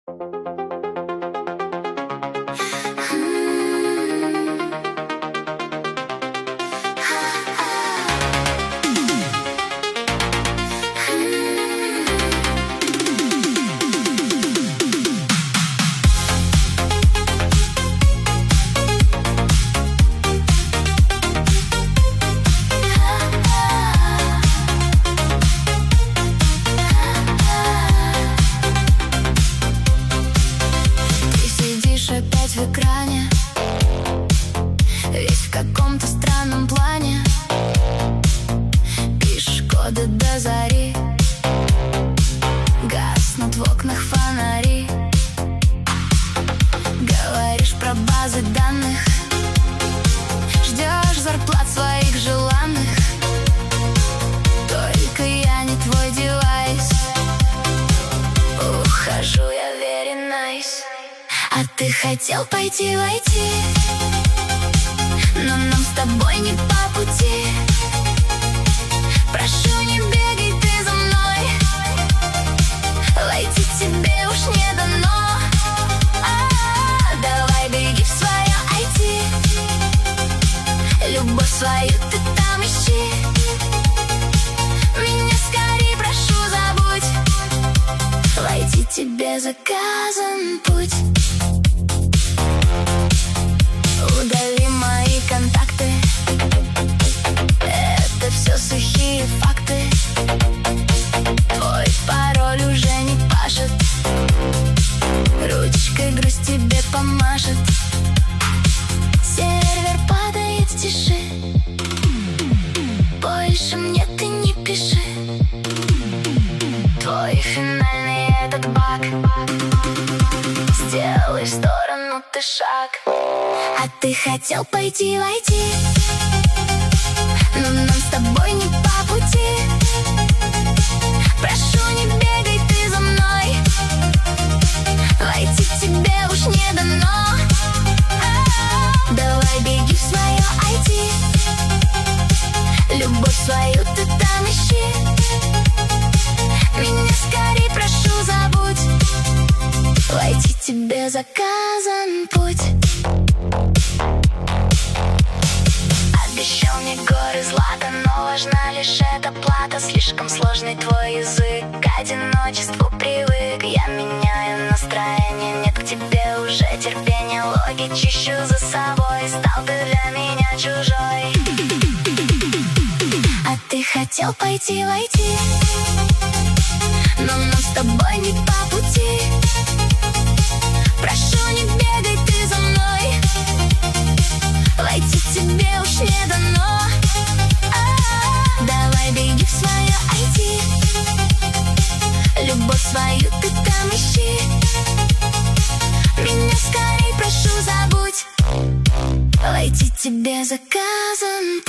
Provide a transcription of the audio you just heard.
В экране, весь в каком-то странном плане. Пишешь коды до зари, гаснут в окнах фонари. Говоришь про базы данных, ждешь зарплат своих желанных. Только я не твой девайс, ухожу я very nice. А ты хотел пойти в IT, но нам с тобой не по пути. Прошу, не бегай ты за мной, войти тебе уж не дано. Давай беги в свое IT, любовь свою ты там ищи. Меня скорей, прошу, забудь, войти тебе заказан путь. Удали мои контакты, это все сухие факты. Твой пароль уже не пашет, ручкой грусть тебе помашет. Сервер падает, тиши, больше мне ты не пиши. Твой финальный этот баг, сделай в сторону ты шаг. А ты хотел пойти в IT, но нам с тобой не по пути. Прошу, не бегай ты за мной, войти тебе уж не дано. Давай беги в свое IT, любовь свою ты там ищи. Меня скорей, прошу, забудь, войти тебе заказан путь. Обещал мне горы злата, но важна лишь эта плата. Слишком сложный твой язык, к одиночеству привык. Я меняю настроение, нет к тебе уже терпения. Логи чищу за собой, стал ты для меня чужой. А ты хотел пойти в IT, но нам с тобой не по пути. Прошу, не бегай ты за мной, войти тебе уж не дано. Давай беги в свое IT, любовь свою ты там ищи. Меня скорей, прошу, забудь, войти тебе заказан.